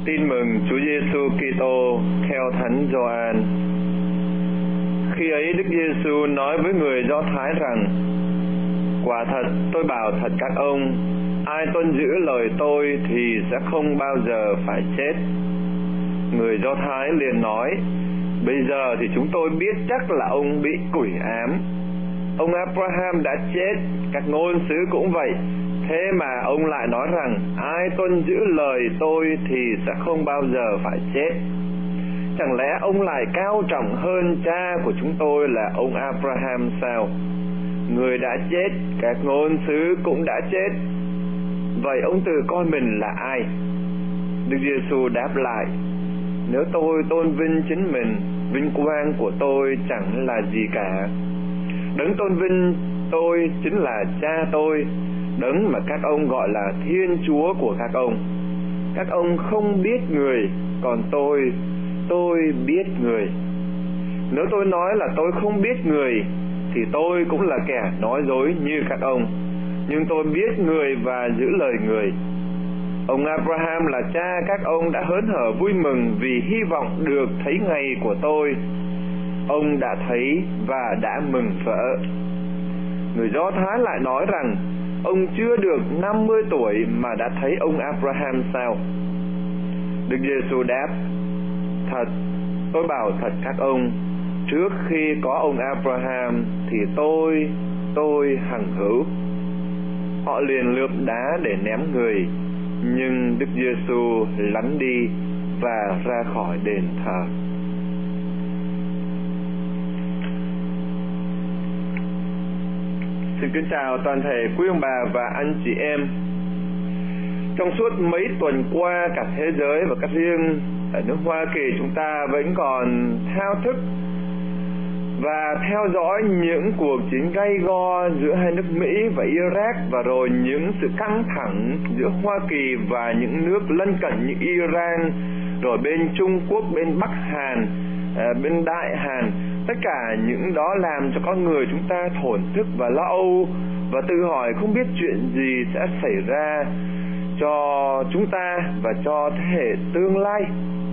Tin mừng Chúa Giêsu Kitô theo Thánh Gioan. Khi ấy Đức Giêsu nói với người Do Thái rằng: Quả thật tôi bảo thật các ông, ai tuân giữ lời tôi thì sẽ không bao giờ phải chết. Người Do Thái liền nói: Bây giờ thì chúng tôi biết chắc là ông bị quỷ ám. Ông Abraham đã chết, các ngôn sứ cũng vậy. Thế mà ông lại nói rằng ai tuân giữ lời tôi thì sẽ không bao giờ phải chết. Chẳng lẽ ông lại cao trọng hơn cha của chúng tôi là ông Abraham sao? Người đã chết, các ngôn sứ cũng đã chết. Vậy ông tự coi mình là ai? Đức Giêsu đáp lại: Nếu tôi tôn vinh chính mình, vinh quang của tôi chẳng là gì cả. Đấng tôn vinh tôi chính là cha tôi, đấng mà các ông gọi là Thiên Chúa của các ông. Các ông không biết người, còn tôi biết người. Nếu tôi nói là tôi không biết người, thì tôi cũng là kẻ nói dối như các ông. Nhưng tôi biết người và giữ lời người. Ông Abraham là cha các ông đã hớn hở vui mừng vì hy vọng được thấy ngày của tôi. Ông đã thấy và đã mừng rỡ. Người Do Thái lại nói rằng ông chưa được 50 tuổi mà đã thấy ông Abraham sao? Đức Giêsu đáp: Thật, tôi bảo thật các ông, trước khi có ông Abraham thì tôi hằng hữu. Họ liền lượm đá để ném người, nhưng Đức Giêsu lánh đi và ra khỏi đền thờ. Xin kính chào toàn thể quý ông bà và anh chị em. Trong suốt mấy tuần qua, cả thế giới và các riêng ở nước Hoa Kỳ chúng ta vẫn còn thao thức và theo dõi những cuộc chiến gay go giữa hai nước Mỹ và Iraq, và rồi những sự căng thẳng giữa Hoa Kỳ và những nước lân cận như Iran, rồi bên Trung Quốc, bên Bắc Hàn, bên Đại Hàn. Tất cả những đó làm cho con người chúng ta thổn thức và lo âu, và tự hỏi không biết chuyện gì sẽ xảy ra cho chúng ta và cho thế hệ tương lai.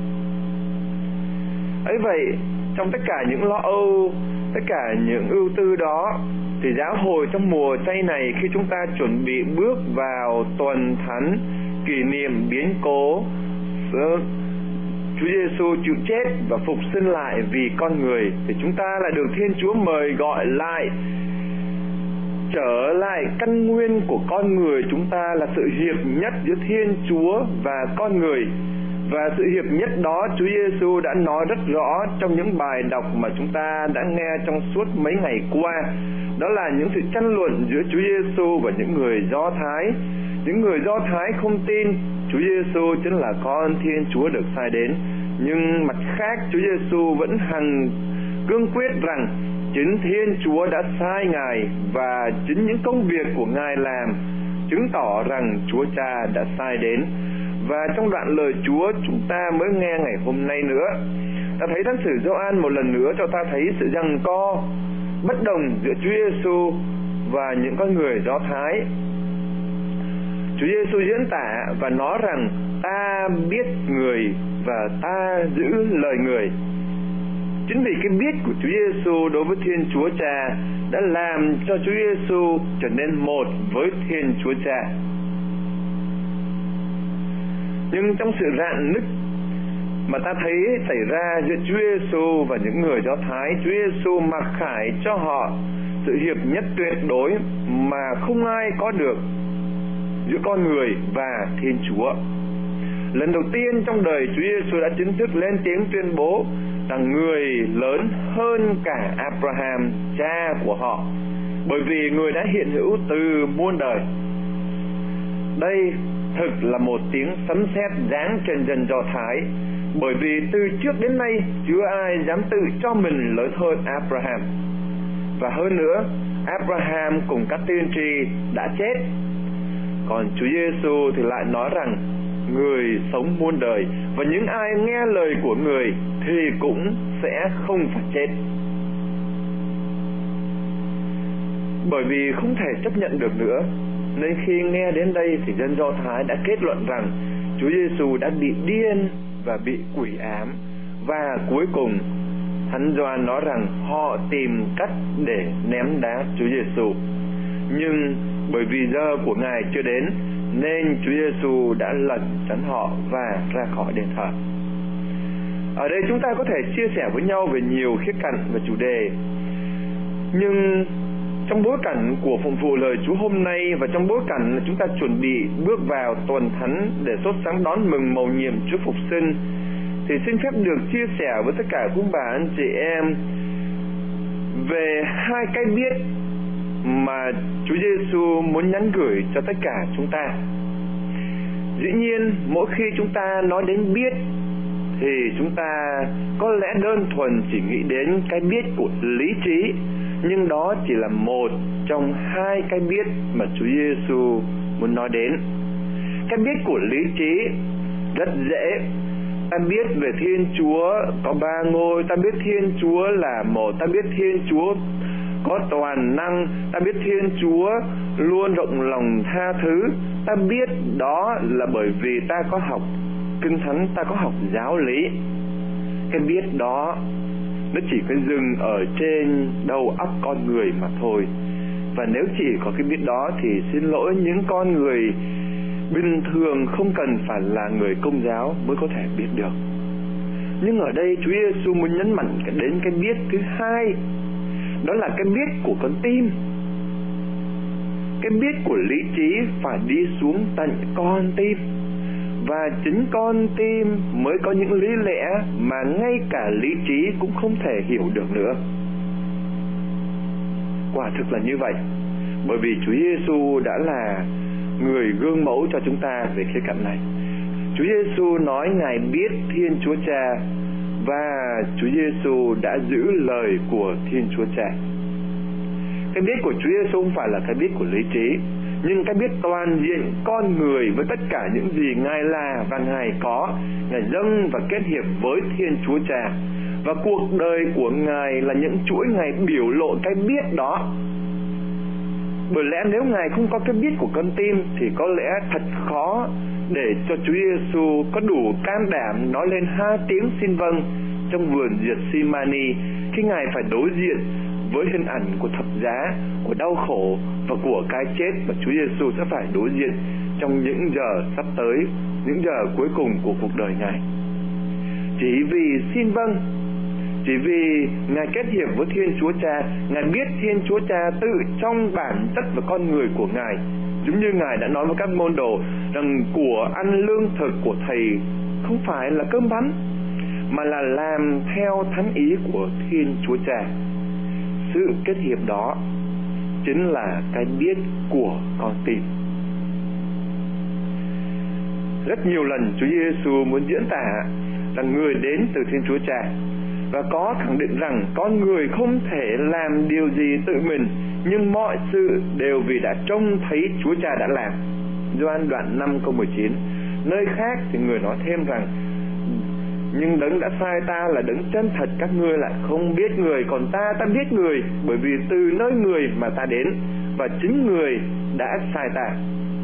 ấy vậy, trong tất cả những lo âu, tất cả những ưu tư đó, thì giáo hội trong mùa chay này, khi chúng ta chuẩn bị bước vào tuần thánh kỷ niệm biến cố Chúa Giêsu chịu chết và phục sinh lại vì con người, thì chúng ta lại được Thiên Chúa mời gọi lại trở lại căn nguyên của con người chúng ta là sự hiệp nhất giữa Thiên Chúa và con người. Và sự hiệp nhất đó Chúa Giêsu đã nói rất rõ trong những bài đọc mà chúng ta đã nghe trong suốt mấy ngày qua. Đó là những sự tranh luận giữa Chúa Giêsu và những người Do Thái. Những người Do Thái không tin Chúa Giêsu chính là con Thiên Chúa được sai đến, nhưng mặt khác Chúa Giêsu vẫn hằng cương quyết rằng chính Thiên Chúa đã sai Ngài, và chính những công việc của Ngài làm chứng tỏ rằng Chúa Cha đã sai đến. Và trong đoạn lời Chúa chúng ta mới nghe ngày hôm nay nữa, ta thấy Thánh sử Gioan một lần nữa cho ta thấy sự giằng co bất đồng giữa Chúa Giêsu và những con người Do Thái. Chúa Giêsu diễn tả và nói rằng ta biết người và ta giữ lời người. Chính vì cái biết của Chúa Giêsu đối với Thiên Chúa Cha đã làm cho Chúa Giêsu trở nên một với Thiên Chúa Cha. Nhưng trong sự rạn nứt mà ta thấy xảy ra giữa Chúa Giêsu và những người Do Thái, Chúa Giêsu mặc khải cho họ sự hiệp nhất tuyệt đối mà không ai có được giữa con người và Thiên Chúa. Lần đầu tiên trong đời, Chúa Giêsu đã chính thức lên tiếng tuyên bố rằng người lớn hơn cả Abraham, cha của họ, bởi vì người đã hiện hữu từ muôn đời. Đây thực là một tiếng sấm sét giáng trên dân Do Thái, bởi vì từ trước đến nay chưa ai dám tự cho mình lớn hơn Abraham. Và hơn nữa, Abraham cùng các tiên tri đã chết, còn Chúa Giêsu thì lại nói rằng người sống muôn đời, và những ai nghe lời của người thì cũng sẽ không phải chết. Bởi vì không thể chấp nhận được nữa, nên khi nghe đến đây thì dân Do Thái đã kết luận rằng Chúa Giêsu đã bị điên và bị quỷ ám. Và cuối cùng Thánh Gioan nói rằng họ tìm cách để ném đá Chúa Giêsu, nhưng bởi vì giờ của Ngài chưa đến nên Chúa Giêsu đã lẩn tránh họ và ra khỏi đền thờ. Ở đây chúng ta có thể chia sẻ với nhau về nhiều khía cạnh và chủ đề, nhưng trong bối cảnh của phụng vụ lời Chúa hôm nay và trong bối cảnh là chúng ta chuẩn bị bước vào tuần thánh để sốt sáng đón mừng mầu nhiệm Chúa Phục sinh, thì xin phép được chia sẻ với tất cả quý bà anh chị em về hai cái biết mà Chúa Giêsu muốn nhắn gửi cho tất cả chúng ta. Dĩ nhiên mỗi khi chúng ta nói đến biết thì chúng ta có lẽ đơn thuần chỉ nghĩ đến cái biết của lý trí, nhưng đó chỉ là một trong hai cái biết mà Chúa Giêsu muốn nói đến. Cái biết của lý trí rất dễ. Ta biết về Thiên Chúa có ba ngôi, ta biết Thiên Chúa là một, ta biết Thiên Chúa có toàn năng, ta biết Thiên Chúa luôn rộng lòng tha thứ. Ta biết đó là bởi vì ta có học Kinh Thánh, ta có học giáo lý. Cái biết đó nó chỉ có dừng ở trên đầu óc con người mà thôi. Và nếu chỉ có cái biết đó thì xin lỗi, những con người bình thường không cần phải là người Công giáo mới có thể biết được. Nhưng ở đây Chúa Giêsu muốn nhấn mạnh đến cái biết thứ hai, đó là cái biết của con tim. Cái biết của lý trí phải đi xuống tận con tim, và chính con tim mới có những lý lẽ mà ngay cả lý trí cũng không thể hiểu được nữa. Quả thực là như vậy, bởi vì Chúa Giêsu đã là người gương mẫu cho chúng ta về khía cạnh này. Chúa Giêsu nói Ngài biết Thiên Chúa Cha, và Chúa Giêsu đã giữ lời của Thiên Chúa Cha. Cái biết của Chúa Giêsu không phải là cái biết của lý trí, nhưng cái biết toàn diện con người với tất cả những gì Ngài là và Ngài có. Ngài dâng và kết hiệp với Thiên Chúa Cha, và cuộc đời của Ngài là những chuỗi Ngài biểu lộ cái biết đó. Bởi lẽ nếu Ngài không có cái biết của con tim thì có lẽ thật khó để cho Chúa Giêsu có đủ can đảm nói lên 2 tiếng xin vâng trong vườn Gethsemane, khi Ngài phải đối diện với hình ảnh của thập giá, của đau khổ và của cái chết mà Chúa Giêsu sẽ phải đối diện trong những giờ sắp tới, những giờ cuối cùng của cuộc đời Ngài. Chỉ vì xin vâng, chỉ vì Ngài kết hiệp với Thiên Chúa Cha, Ngài biết Thiên Chúa Cha tự trong bản chất và con người của Ngài. Giống như Ngài đã nói với các môn đồ rằng của ăn lương thực của Thầy không phải là cơm bánh, mà là làm theo thánh ý của Thiên Chúa Cha. Sự kết hiệp đó chính là cái biết của con tim. Rất nhiều lần Chúa Giêsu muốn diễn tả rằng người đến từ Thiên Chúa Cha, và có khẳng định rằng con người không thể làm điều gì tự mình, nhưng mọi sự đều vì đã trông thấy Chúa Cha đã làm. Gioan đoạn 5 câu 19. Nơi khác thì người nói thêm rằng nhưng đấng đã sai ta là đấng chân thật, các ngươi lại không biết người, còn ta biết người, bởi vì từ nơi người mà ta đến, và chính người đã sai ta.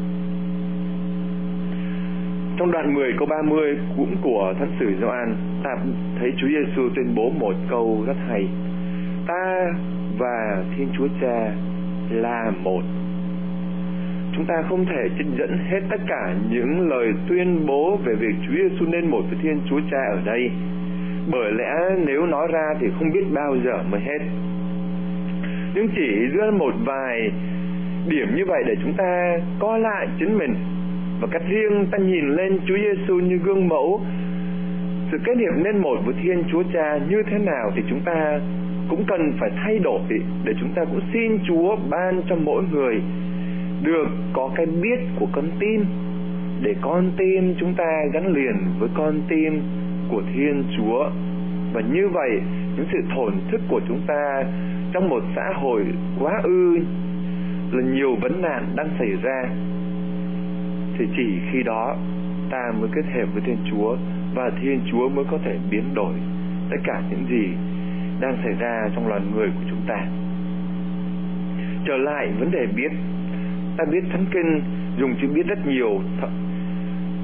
Trong đoạn 10 câu 30 cũng của Thánh sử Gioan, ta thấy Chúa Giêsu tuyên bố một câu rất hay: ta và Thiên Chúa Cha là một. Chúng ta không thể trích dẫn hết tất cả những lời tuyên bố về việc Chúa Giêsu nên một với Thiên Chúa Cha ở đây, bởi lẽ nếu nói ra thì không biết bao giờ mới hết. Nhưng chỉ đưa một vài điểm như vậy để chúng ta coi lại chính mình, và cách riêng ta nhìn lên Chúa Giêsu như gương mẫu sự kết hiệp nên một với Thiên Chúa Cha như thế nào, thì chúng ta cũng cần phải thay đổi, để chúng ta cũng xin Chúa ban cho mỗi người được có cái biết của con tim, để con tim chúng ta gắn liền với con tim của Thiên Chúa. Và như vậy, những sự thổn thức của chúng ta trong một xã hội quá ư là nhiều vấn nạn đang xảy ra, thì chỉ khi đó ta mới kết hợp với Thiên Chúa, và Thiên Chúa mới có thể biến đổi tất cả những gì đang xảy ra trong loài người của chúng ta. Trở lại vấn đề biết, ta biết Thánh Kinh dùng chữ biết rất nhiều.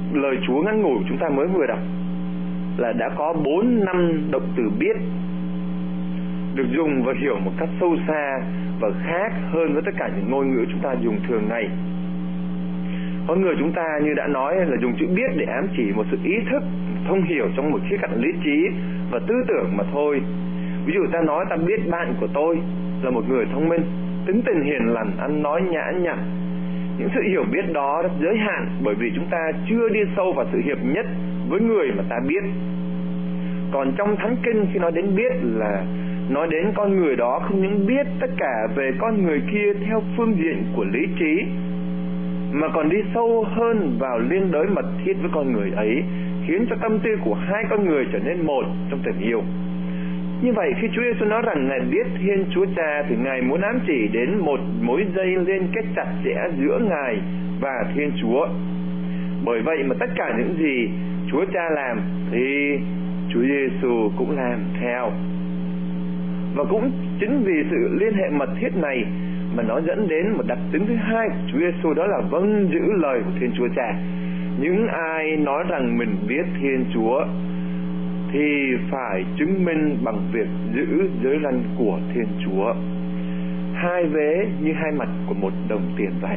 lời Chúa ngắn ngủi chúng ta mới vừa đọc là đã có 4 năm động từ biết được dùng và hiểu một cách sâu xa và khác hơn với tất cả những ngôn ngữ chúng ta dùng thường ngày. Con người chúng ta như đã nói là dùng chữ biết để ám chỉ một sự ý thức, thông hiểu trong một khía cạnh lý trí và tư tưởng mà thôi. Ví dụ ta nói ta biết bạn của tôi là một người thông minh, tính tình hiền lành, ăn nói nhã nhặn. Những sự hiểu biết đó rất giới hạn bởi vì chúng ta chưa đi sâu vào sự hiệp nhất với người mà ta biết. Còn trong Thánh Kinh khi nói đến biết là nói đến con người đó không những biết tất cả về con người kia theo phương diện của lý trí, mà còn đi sâu hơn vào liên đới mật thiết với con người ấy, khiến cho tâm tư của hai con người trở nên một trong tình yêu. Như vậy khi Chúa Giêsu nói rằng Ngài biết Thiên Chúa Cha thì Ngài muốn ám chỉ đến một mối dây liên kết chặt chẽ giữa Ngài và Thiên Chúa. Bởi vậy mà tất cả những gì Chúa Cha làm thì Chúa Giêsu cũng làm theo. Và cũng chính vì sự liên hệ mật thiết này mà nó dẫn đến một đặc tính thứ hai của Chúa Giêsu, đó là vâng giữ lời của Thiên Chúa Cha. Những ai nói rằng mình biết Thiên Chúa thì phải chứng minh bằng việc giữ giới răn của Thiên Chúa. Hai vế như hai mặt của một đồng tiền vậy.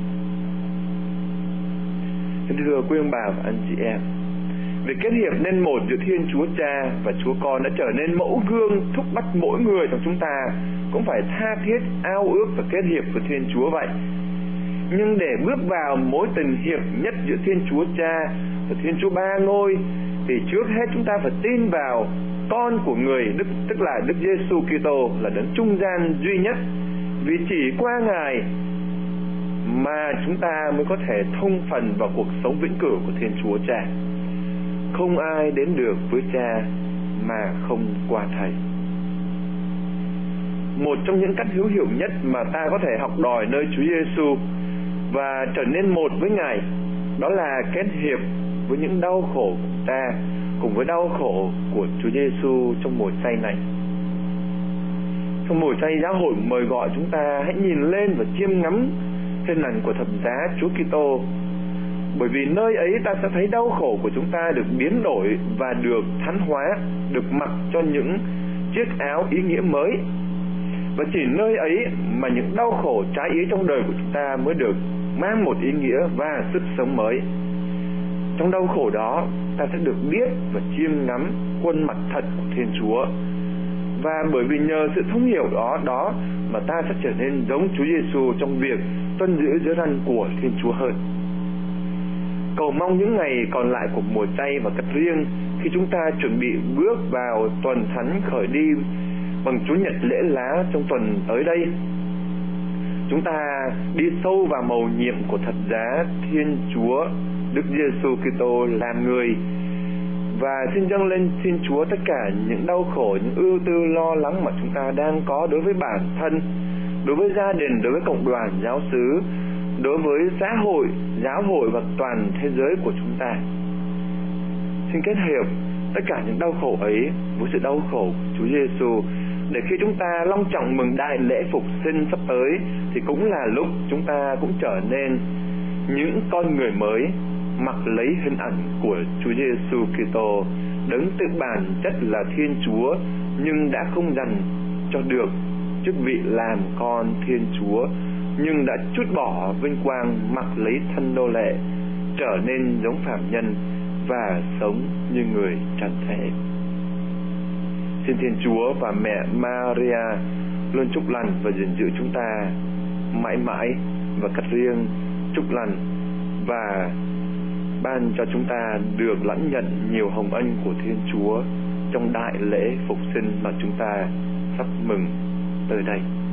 Thưa quý ông bà và anh chị em, việc kết hiệp nên một giữa Thiên Chúa Cha và Chúa Con đã trở nên mẫu gương thúc bắt mỗi người trong chúng ta cũng phải tha thiết ao ước và kết hiệp với Thiên Chúa vậy. Nhưng để bước vào mối tình hiệp nhất giữa Thiên Chúa Cha và Thiên Chúa Ba Ngôi thì trước hết chúng ta phải tin vào Con của Người, tức là Đức Giêsu Kitô là đấng trung gian duy nhất, vì chỉ qua Ngài mà chúng ta mới có thể thông phần vào cuộc sống vĩnh cửu của Thiên Chúa Cha. Không ai đến được với Cha mà không qua Thầy. Một trong những cách hữu hiệu nhất mà ta có thể học đòi nơi Chúa Giêsu và trở nên một với Ngài, đó là kết hiệp với những đau khổ của ta cùng với đau khổ của Chúa Giêsu trong mùa chay này. Trong mùa chay, giáo hội mời gọi chúng ta hãy nhìn lên và chiêm ngắm hình ảnh của thập giá Chúa Kitô, bởi vì nơi ấy ta sẽ thấy đau khổ của chúng ta được biến đổi và được thánh hóa, được mặc cho những chiếc áo ý nghĩa mới. Và chỉ nơi ấy mà những đau khổ trái ý trong đời của chúng ta mới được mang một ý nghĩa và sức sống mới. Trong đau khổ đó, ta sẽ được biết và chiêm ngắm khuôn mặt thật của Thiên Chúa. Và bởi vì nhờ sự thông hiểu đó mà ta sẽ trở nên giống Chúa Giêsu trong việc tuân giữ giới răn của Thiên Chúa hơn. Cầu mong những ngày còn lại của mùa chay và Cắt Riêng, khi chúng ta chuẩn bị bước vào tuần thánh khởi đi bằng Chủ nhật lễ lá trong tuần tới đây, chúng ta đi sâu vào mầu nhiệm của thập giá Thiên Chúa Đức Giêsu Kitô làm người, và xin dâng lên Thiên Chúa tất cả những đau khổ, những ưu tư lo lắng mà chúng ta đang có đối với bản thân, đối với gia đình, đối với cộng đoàn giáo xứ, đối với xã hội, giáo hội và toàn thế giới của chúng ta. Xin kết hiệp tất cả những đau khổ ấy với sự đau khổ của Chúa Giêsu, để khi chúng ta long trọng mừng đại lễ phục sinh sắp tới thì cũng là lúc chúng ta cũng trở nên những con người mới, mặc lấy hình ảnh của Chúa Giêsu Kitô, đấng tự bản chất là Thiên Chúa nhưng đã không dành cho được chức vị làm con Thiên Chúa, nhưng đã trút bỏ vinh quang, mặc lấy thân nô lệ, trở nên giống phàm nhân và sống như người trần thế. Xin Thiên Chúa và mẹ Maria luôn chúc lành và gìn giữ chúng ta mãi mãi, và Cắt Riêng chúc lành và ban cho chúng ta được lãnh nhận nhiều hồng ân của Thiên Chúa trong đại lễ phục sinh mà chúng ta sắp mừng tới đây.